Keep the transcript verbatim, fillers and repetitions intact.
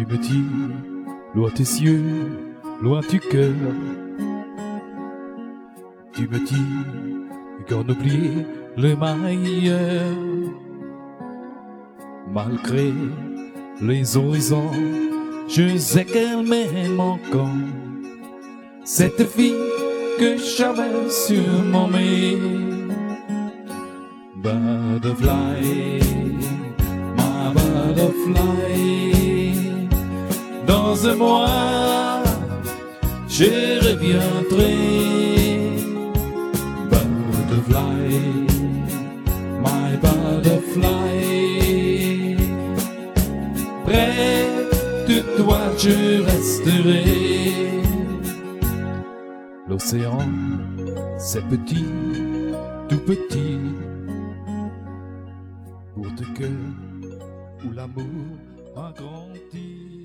Tu me dis, loin tes yeux, loin du cœur. Tu me dis qu'on oublie le meilleur. Malgré les horizons, je sais qu'elle m'aime encore. Cette fille que j'avais sur mon nez. Butterfly, my butterfly. Dans un mois, je reviendrai. Butterfly, my butterfly. Près de toi, je resterai. L'océan, c'est petit, tout petit. Pour tes cœurs où l'amour a grandi.